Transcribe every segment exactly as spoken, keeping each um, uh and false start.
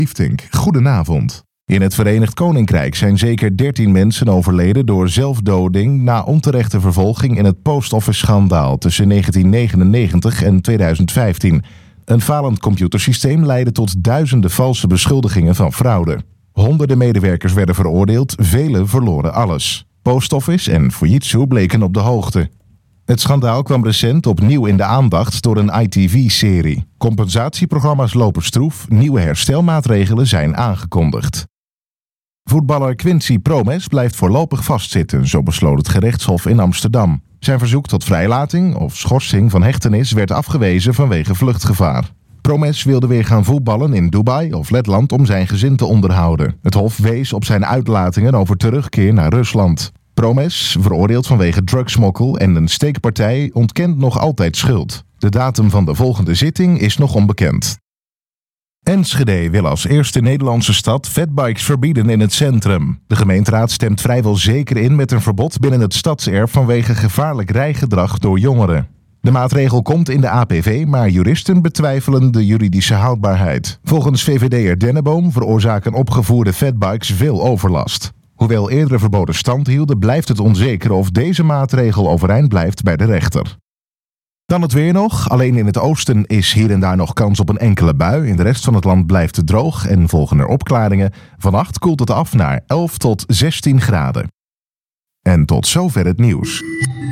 Liefdink, goedenavond. In het Verenigd Koninkrijk zijn zeker dertien mensen overleden door zelfdoding na onterechte vervolging in het Post Office schandaal tussen negentien negenennegentig en tweeduizend vijftien. Een falend computersysteem leidde tot duizenden valse beschuldigingen van fraude. Honderden medewerkers werden veroordeeld, velen verloren alles. Post Office en Fujitsu bleken op de hoogte. Het schandaal kwam recent opnieuw in de aandacht door een I T V-serie. Compensatieprogramma's lopen stroef, nieuwe herstelmaatregelen zijn aangekondigd. Voetballer Quincy Promes blijft voorlopig vastzitten, zo besloot het gerechtshof in Amsterdam. Zijn verzoek tot vrijlating of schorsing van hechtenis werd afgewezen vanwege vluchtgevaar. Promes wilde weer gaan voetballen in Dubai of Letland om zijn gezin te onderhouden. Het hof wees op zijn uitlatingen over terugkeer naar Rusland. Promes, veroordeeld vanwege drugsmokkel en een steekpartij, ontkent nog altijd schuld. De datum van de volgende zitting is nog onbekend. Enschede wil als eerste Nederlandse stad fatbikes verbieden in het centrum. De gemeenteraad stemt vrijwel zeker in met een verbod binnen het stadserf vanwege gevaarlijk rijgedrag door jongeren. De maatregel komt in de A P V, maar juristen betwijfelen de juridische houdbaarheid. Volgens V V D'er Denneboom veroorzaken opgevoerde fatbikes veel overlast. Hoewel eerdere verboden stand hielden, blijft het onzeker of deze maatregel overeind blijft bij de rechter. Dan het weer nog. Alleen in het oosten is hier en daar nog kans op een enkele bui. In de rest van het land blijft het droog en volgen er opklaringen. Vannacht koelt het af naar elf tot zestien graden. En tot zover het nieuws.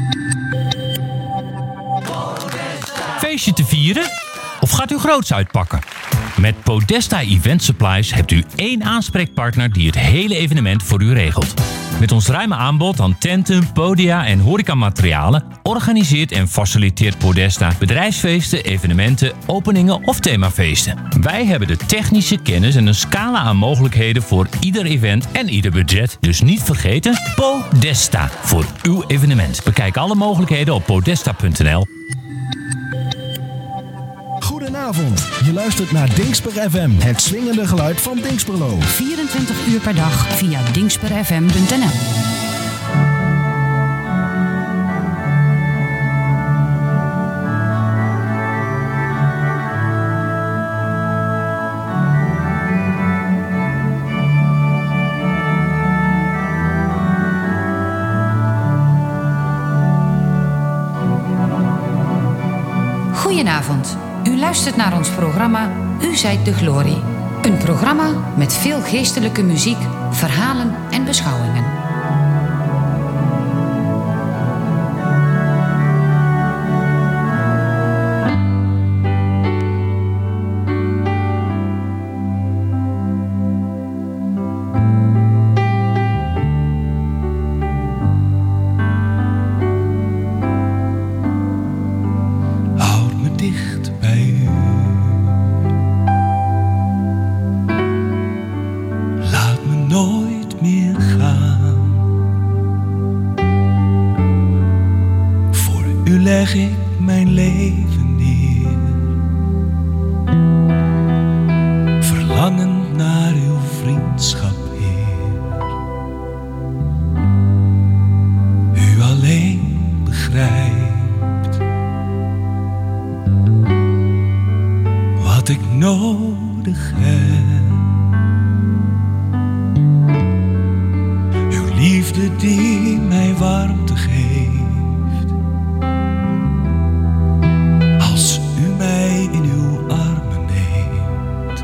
Feestje te vieren? Of gaat u groots uitpakken? Met Podesta Event Supplies hebt u één aanspreekpartner die het hele evenement voor u regelt. Met ons ruime aanbod aan tenten, podia en horecamaterialen organiseert en faciliteert Podesta bedrijfsfeesten, evenementen, openingen of themafeesten. Wij hebben de technische kennis en een scala aan mogelijkheden voor ieder event en ieder budget. Dus niet vergeten, Podesta voor uw evenement. Bekijk alle mogelijkheden op podesta punt n l. Goedenavond, je luistert naar Dingsper F M, het swingende geluid van Dingsperlo. vierentwintig uur per dag via dingsper f m punt n l. Goedenavond. U luistert naar ons programma U zijt de Glorie. Een programma met veel geestelijke muziek, verhalen en beschouwingen. leg ik mijn leven neer, verlangend naar uw vriendschap, Heer. U alleen begrijpt wat ik nodig heb. Uw liefde die mij warmte geeft. Als u mij in uw armen neemt,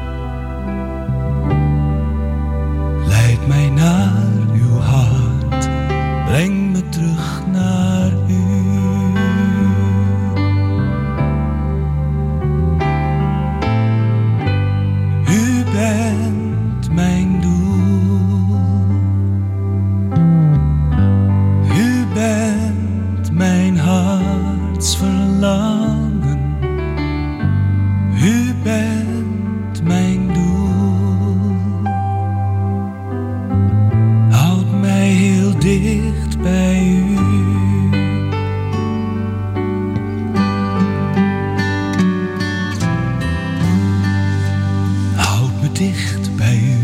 leid mij naar uw hart, breng me terug naar u. U bent mijn doel, u bent mijn hartsverlangen. U bent mijn doel. Houd mij heel dicht bij u. Houd me dicht bij u.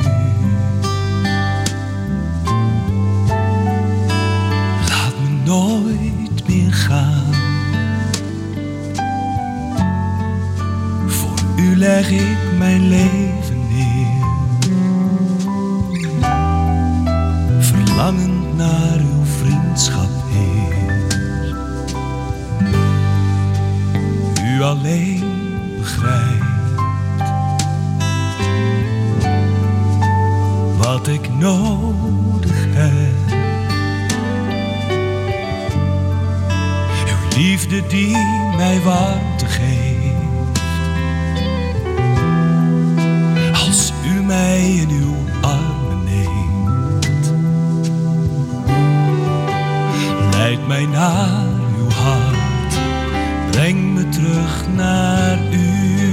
Laat me nooit meer gaan. U leg ik mijn leven neer, wat ik nodig heb. Uw liefde die mij warmte geeft. Als u mij in uw armen neemt, leid mij naar uw hart, breng me terug naar u.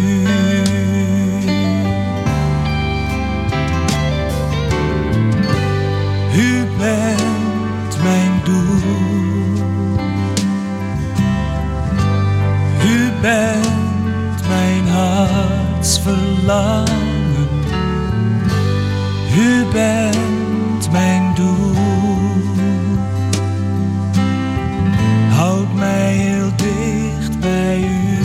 U bent mijn doel. U bent mijn hartsverlangen. U bent mijn doel. Houd mij heel dicht bij u.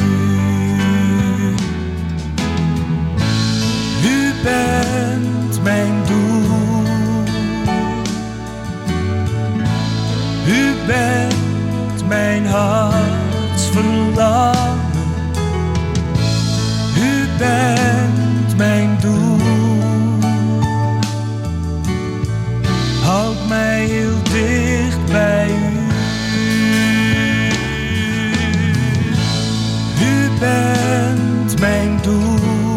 U bent mijn doel. U bent mijn hartsverlangen. U bent mijn doel. Houd mij heel dicht bij u. U bent mijn doel.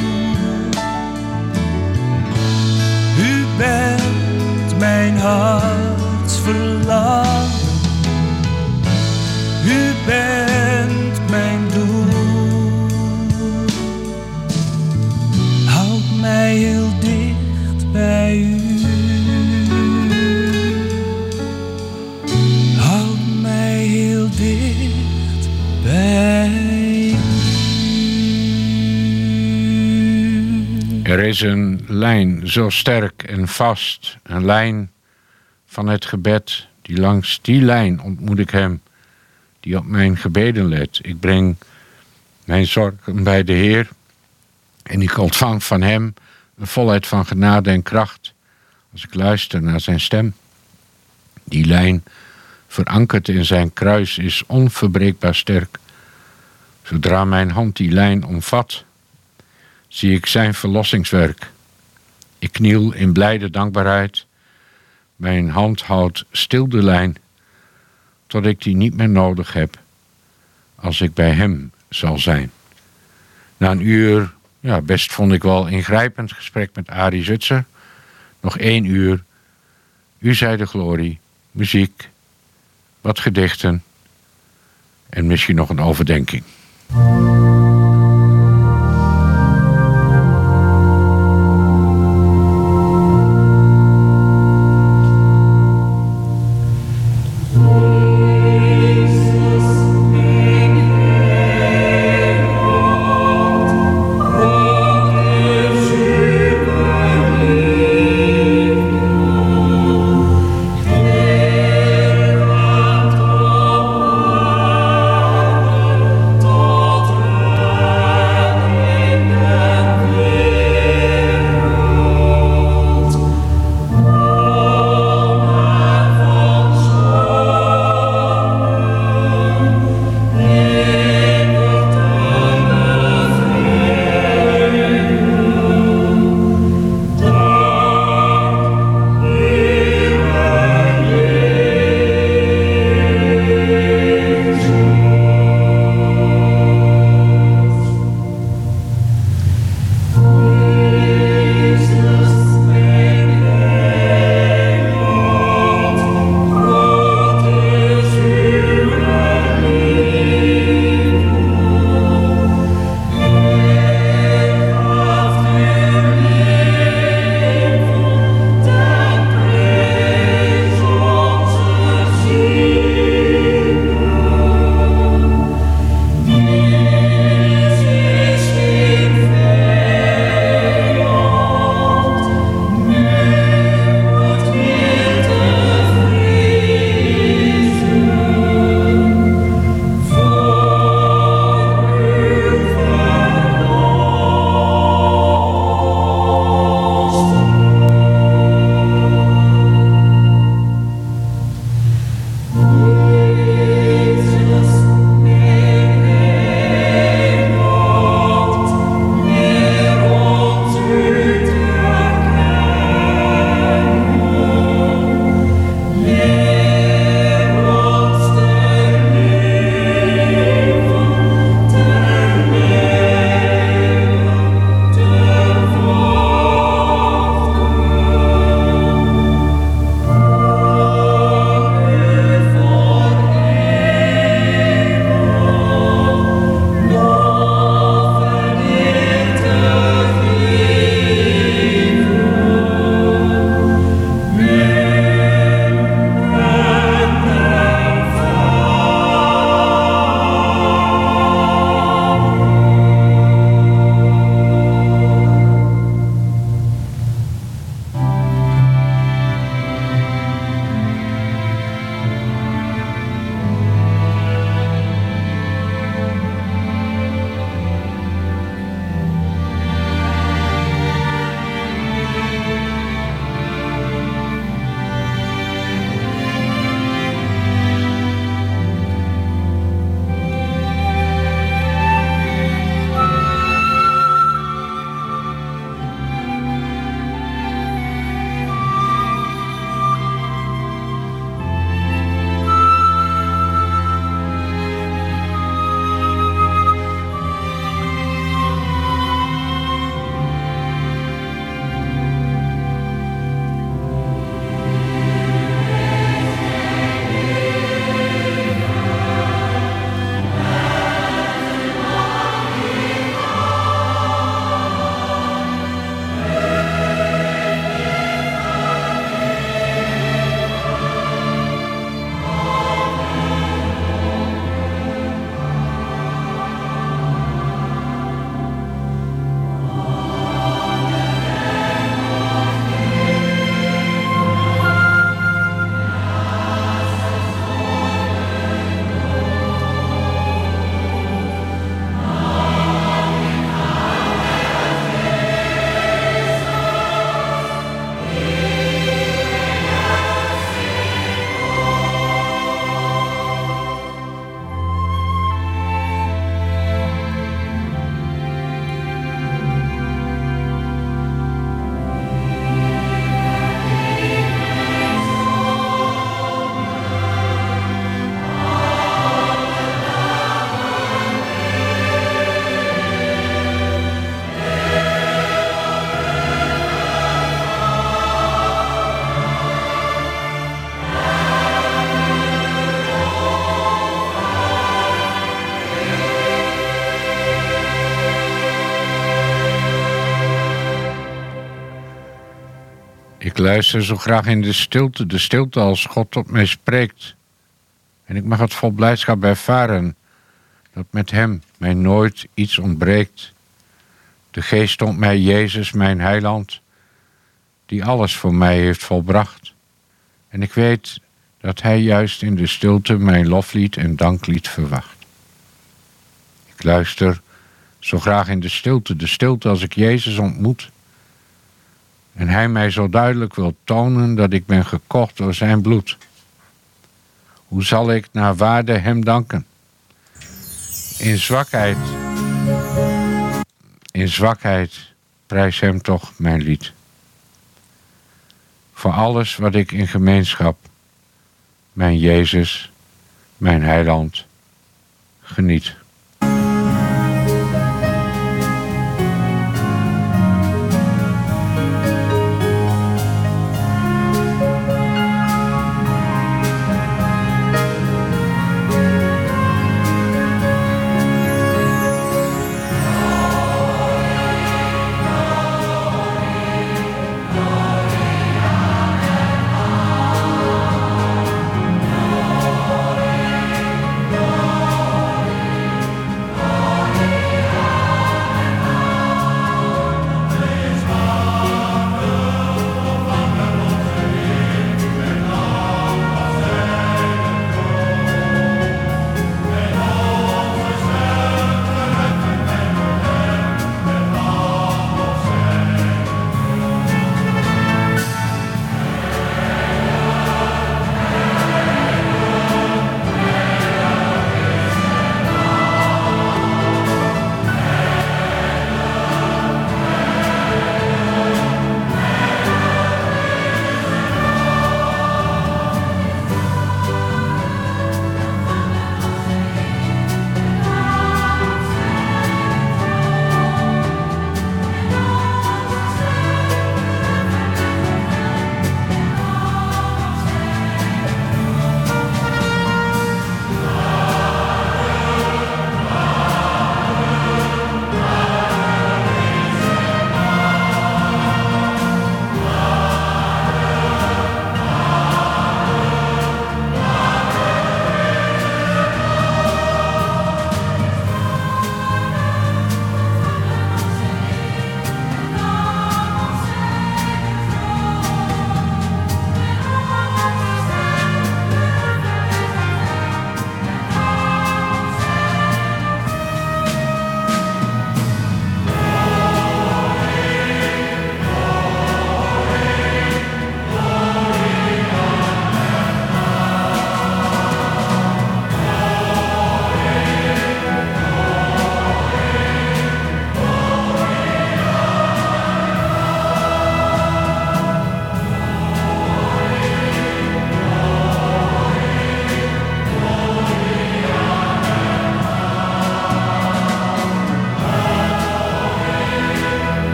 U bent mijn hartsverlangen. U bent mijn doel. Houd mij heel dicht bij u. Houd mij heel dicht bij u. Er is een lijn zo sterk en vast, een lijn van het gebed, die langs die lijn ontmoet ik hem, die op mijn gebeden let. Ik breng mijn zorgen bij de Heer en ik ontvang van hem een volheid van genade en kracht als ik luister naar zijn stem. Die lijn, verankerd in zijn kruis, is onverbreekbaar sterk. Zodra mijn hand die lijn omvat, zie ik zijn verlossingswerk. Ik kniel in blijde dankbaarheid. Mijn hand houdt stil de lijn, tot ik die niet meer nodig heb, als ik bij hem zal zijn. Na een uur, ja, best vond ik wel ingrijpend gesprek met Arie Zutser. Nog één uur. U zij de glorie, muziek, wat gedichten en misschien nog een overdenking. Tot Ik luister zo graag in de stilte, de stilte als God tot mij spreekt. En ik mag het vol blijdschap ervaren dat met hem mij nooit iets ontbreekt. De geest toont mij Jezus, mijn heiland, die alles voor mij heeft volbracht. En ik weet dat hij juist in de stilte mijn loflied en danklied verwacht. Ik luister zo graag in de stilte, de stilte als ik Jezus ontmoet. En hij mij zo duidelijk wil tonen dat ik ben gekocht door zijn bloed. Hoe zal ik naar waarde hem danken? In zwakheid, in zwakheid prijs hem toch mijn lied. Voor alles wat ik in gemeenschap, mijn Jezus, mijn heiland, geniet.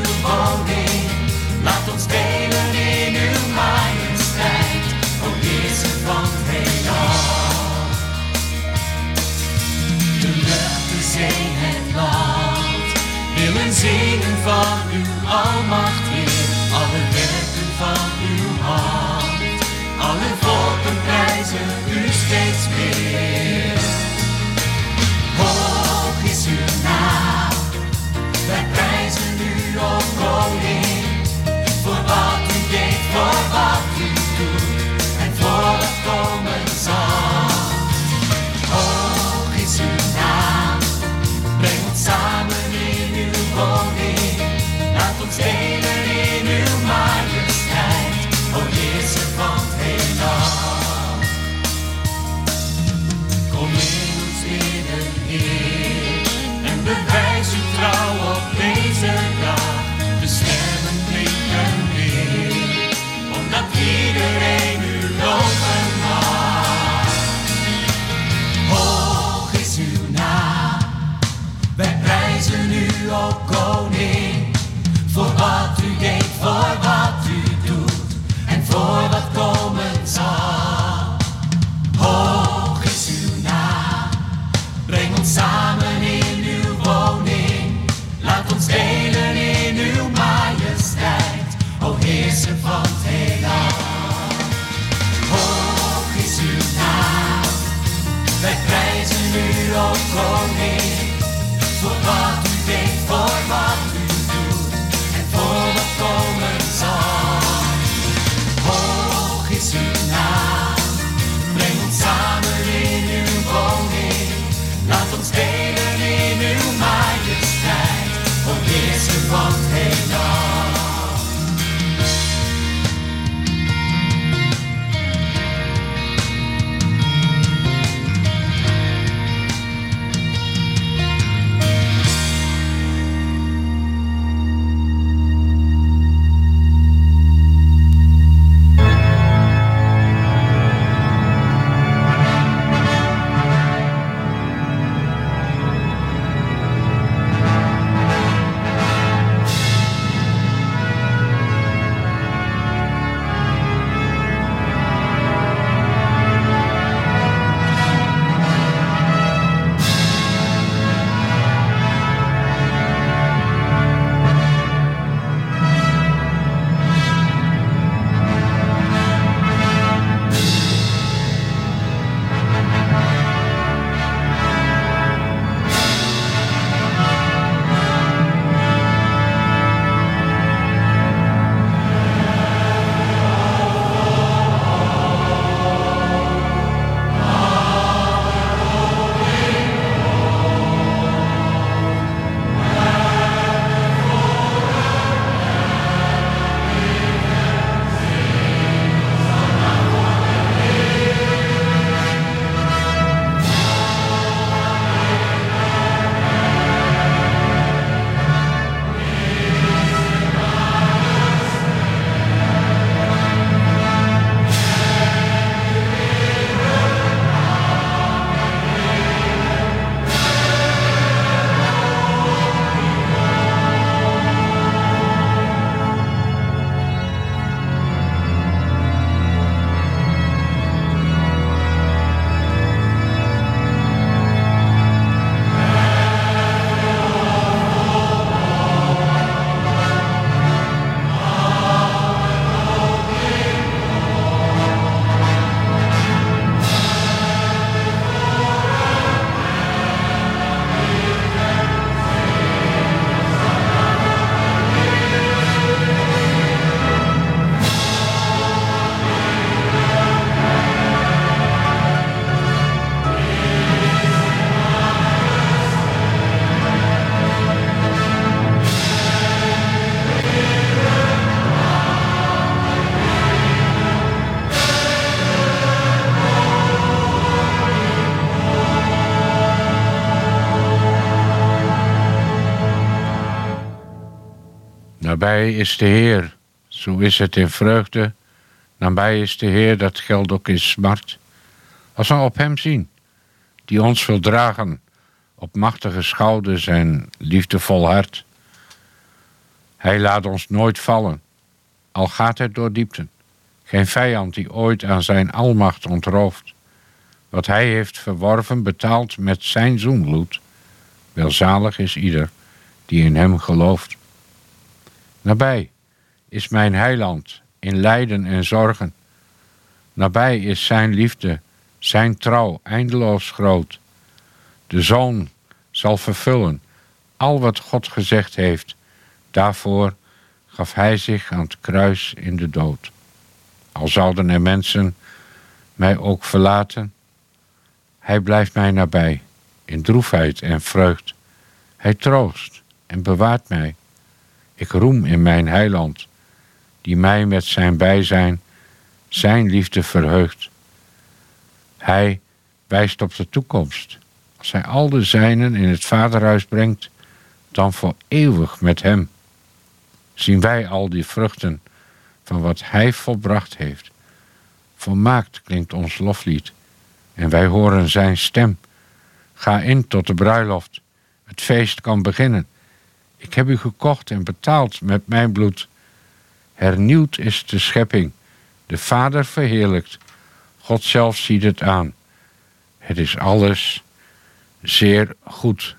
Laat ons delen in uw majesteit. O Heer, steeds meer. Hoog is uw naam, wij prijzen u, o koning, voor wat u deed, voor wat u doet en voor wat komen zal. Hoog is uw naam, breng ons samen in uw woning, laat ons delen in uw majesteit, o heerser van het heelal. Kom in ons midden, Heer, en bewijs uw trouw op deze dag. De stemmen klinken weer, omdat iedereen u loven mag. Hoog is uw naam, wij prijzen u, o koning, voor wat u deed, voor wat u doet en voor wat komen zal. Hoog is uw naam, breng ons samen in uw woning, laat ons delen in uw majesteit, o heerser van het heelal. Hoog is uw naam, wij prijzen u, o koning, voor wat u deed, voor wat u doet en voor wat komen zal. Hoog is uw naam, breng ons samen in uw woning, laat ons delen in uw majesteit, o heerser van het heelal. Nabij is de Heer, zo is het in vreugde. Nabij is de Heer, dat geldt ook in smart. Als we op hem zien, die ons wil dragen, op machtige schouders en liefdevol hart. Hij laat ons nooit vallen, al gaat het door diepten. Geen vijand die ooit aan zijn almacht ontrooft. Wat hij heeft verworven, betaald met zijn zoenbloed. Welzalig is ieder die in hem gelooft. Nabij is mijn heiland in lijden en zorgen. Nabij is zijn liefde Zijn trouw eindeloos groot. De Zoon zal vervullen al wat God gezegd heeft. Daarvoor gaf hij zich aan het kruis in de dood. Al zouden er mensen mij ook verlaten, hij blijft mij nabij, in droefheid en vreugd. Hij troost en bewaart mij. Ik roem in mijn heiland, die mij met zijn bijzijn, zijn liefde verheugt. Hij wijst op de toekomst. Als hij al de zijnen in het vaderhuis brengt, dan voor eeuwig met hem. Zien wij al die vruchten van wat hij volbracht heeft. Volmaakt klinkt ons loflied en wij horen zijn stem. Ga in tot de bruiloft, het feest kan beginnen. Ik heb u gekocht en betaald met mijn bloed. Hernieuwd is de schepping, de Vader verheerlijkt. God zelf ziet het aan. Het is alles zeer goed.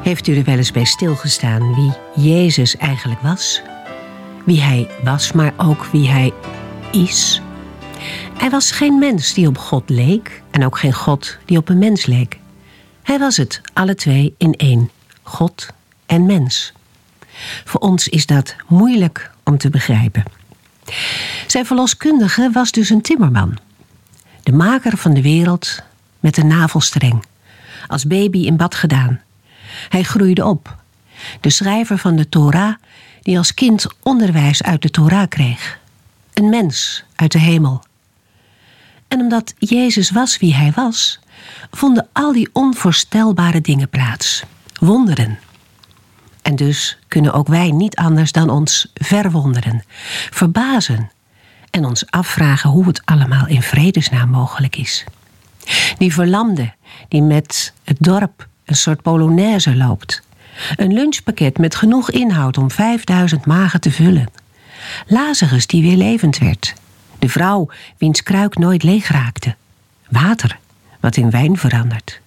Heeft u er wel eens bij stilgestaan wie Jezus eigenlijk was? Wie hij was, maar ook wie hij is? Hij was geen mens die op God leek en ook geen God die op een mens leek. Hij was het, alle twee in één, God en mens. Voor ons is dat moeilijk om te begrijpen. Zijn verloskundige was dus een timmerman. De maker van de wereld met een navelstreng. Als baby in bad gedaan. Hij groeide op. De schrijver van de Torah die als kind onderwijs uit de Torah kreeg. Een mens uit de hemel. En omdat Jezus was wie hij was, vonden al die onvoorstelbare dingen plaats. Wonderen. En dus kunnen ook wij niet anders dan ons verwonderen, verbazen en ons afvragen hoe het allemaal in vredesnaam mogelijk is. Die verlamde die met het dorp een soort polonaise loopt. Een lunchpakket met genoeg inhoud om vijfduizend magen te vullen. Lazarus die weer levend werd. De vrouw wiens kruik nooit leeg raakte. Water wat in wijn verandert.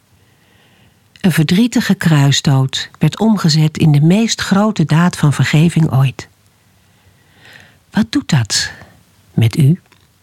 Een verdrietige kruisdood werd omgezet in de meest grote daad van vergeving ooit. Wat doet dat met u?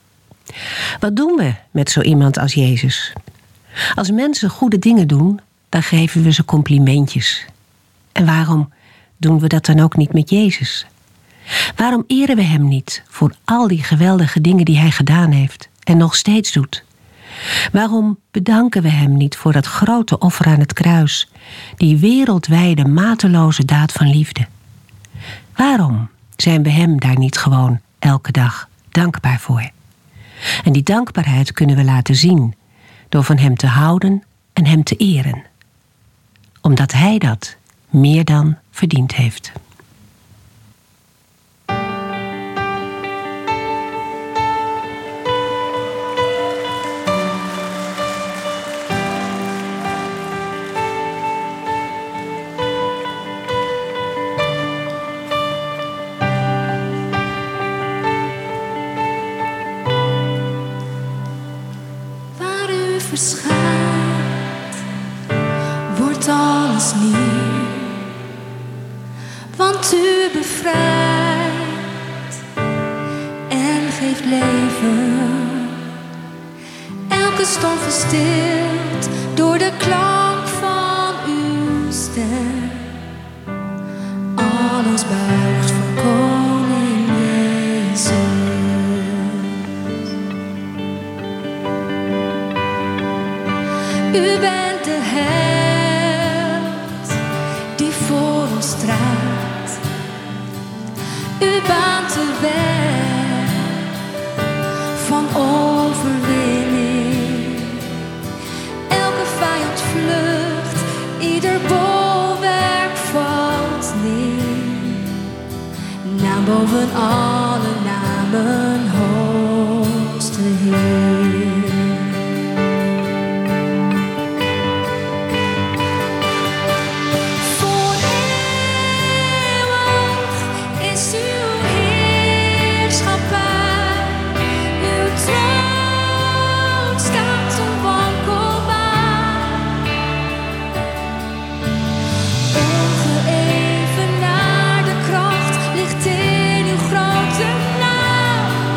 Wat doen we met zo iemand als Jezus? Als mensen goede dingen doen, dan geven we ze complimentjes. En waarom doen we dat dan ook niet met Jezus? Waarom eren we hem niet voor al die geweldige dingen die hij gedaan heeft en nog steeds doet? Waarom bedanken we hem niet voor dat grote offer aan het kruis, die wereldwijde mateloze daad van liefde? Waarom zijn we hem daar niet gewoon elke dag dankbaar voor? En die dankbaarheid kunnen we laten zien door van hem te houden en hem te eren. Omdat hij dat meer dan verdiend heeft. Verschijnt, wordt alles nieuw, want u bevrijdt en geeft leven. Elke storm verstilt door de klank van uw stem. Alles buigt voor koning Jezus. U bent de held die voor ons strijdt. U baant de weg van overwinning. Elke vijand vlucht, ieder bolwerk valt neer. Naam boven alle namen, hoogste Heer. Ongeëvenaarde kracht ligt in uw grote naam.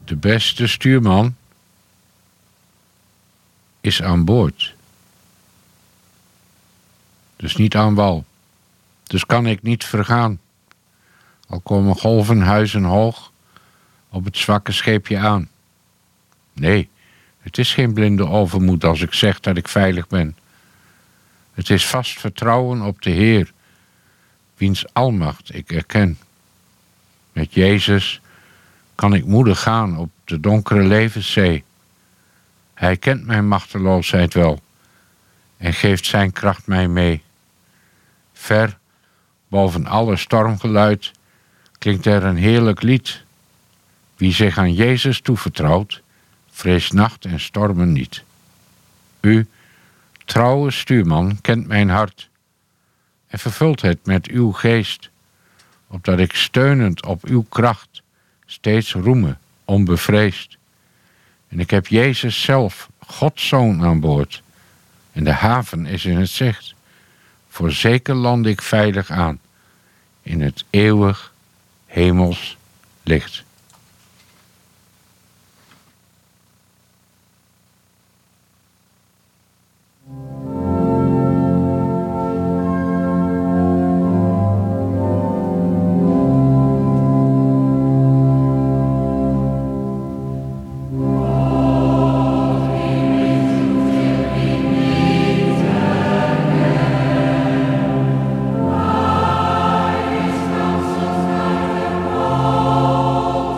De beste stuurman is aan boord. Dus niet aan wal. Dus kan ik niet vergaan. Al komen golven huizen hoog op het zwakke scheepje aan. Nee, het is geen blinde overmoed als ik zeg dat ik veilig ben. Het is vast vertrouwen op de Heer, wiens almacht ik erken. Met Jezus kan ik moedig gaan op de donkere levenszee. Hij kent mijn machteloosheid wel en geeft zijn kracht mij mee. Ver boven alle stormgeluid klinkt er een heerlijk lied. Wie zich aan Jezus toevertrouwt, vreest nacht en stormen niet. U, trouwe stuurman, kent mijn hart en vervult het met uw geest, opdat ik steunend op uw kracht steeds roeme, onbevreesd. En ik heb Jezus zelf, Gods Zoon, aan boord, en de haven is in het zicht. Voorzeker land ik veilig aan in het eeuwig hemels licht. Oh,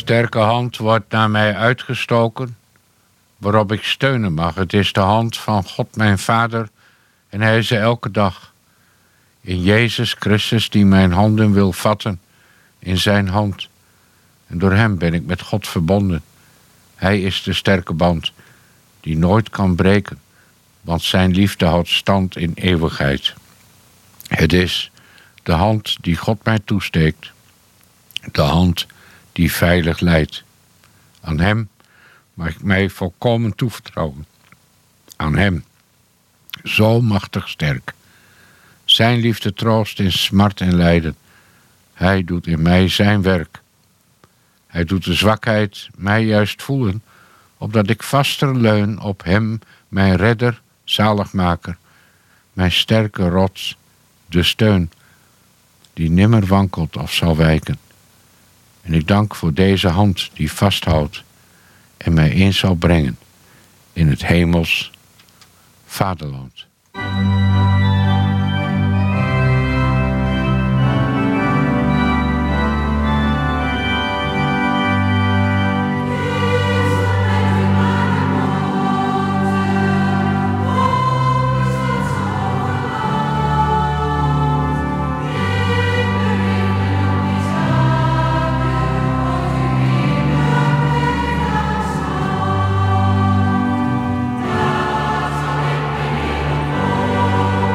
sterke hand wordt naar mij uitgestoken, waarop ik steunen mag. Het is de hand van God mijn Vader en hij is er elke dag. In Jezus Christus die mijn handen wil vatten, in zijn hand. En door hem ben ik met God verbonden. Hij is de sterke band die nooit kan breken, want zijn liefde houdt stand in eeuwigheid. Het is de hand die God mij toesteekt, de hand die veilig leidt. Aan hem mag ik mij volkomen toevertrouwen. Aan hem, zo machtig sterk. Zijn liefde troost in smart en lijden. Hij doet in mij zijn werk. Hij doet de zwakheid mij juist voelen, opdat ik vaster leun op hem, mijn redder, zaligmaker, mijn sterke rots, de steun, die nimmer wankelt of zal wijken. En ik dank voor deze hand die vasthoudt en mij eens zal brengen in het hemels vaderland. Oh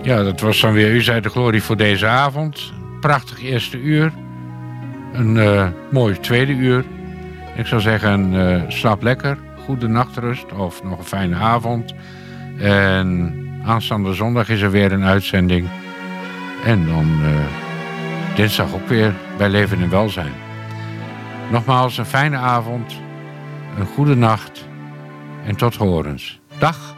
Ja, dat was dan weer U zij de glorie voor deze avond. Prachtig eerste uur. Een uh, mooi tweede uur. Ik zou zeggen, uh, slaap lekker. Goede nachtrust of nog een fijne avond. En aanstaande zondag is er weer een uitzending. En dan uh, dinsdag ook weer bij Leven en Welzijn. Nogmaals een fijne avond. Een goede nacht. En tot horens. Dag.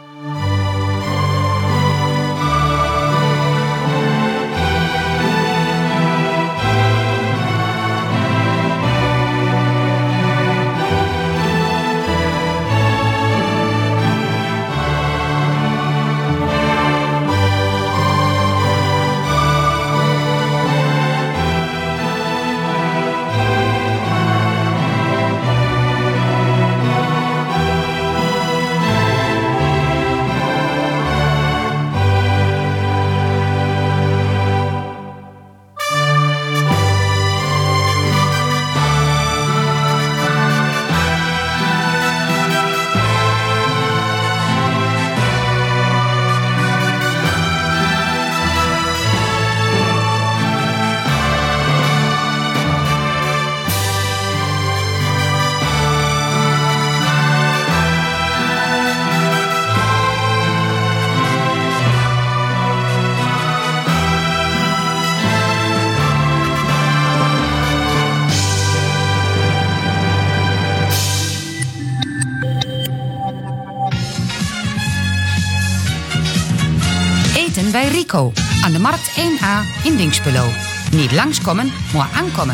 Bij Rico aan de Markt één A in Dinxperlo. Niet langskomen, maar aankomen.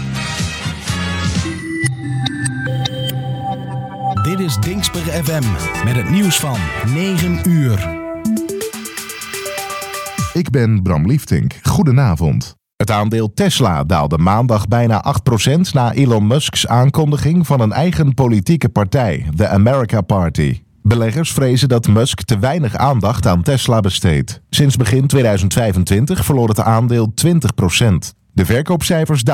Dit is Dinxper F M met het nieuws van negen uur. Ik ben Bram Liefdink. Goedenavond. Het aandeel Tesla daalde maandag bijna acht procent na Elon Musks aankondiging van een eigen politieke partij, de America Party. Beleggers vrezen dat Musk te weinig aandacht aan Tesla besteedt. Sinds begin tweeduizend vijfentwintig verloor het aandeel twintig procent. De verkoopcijfers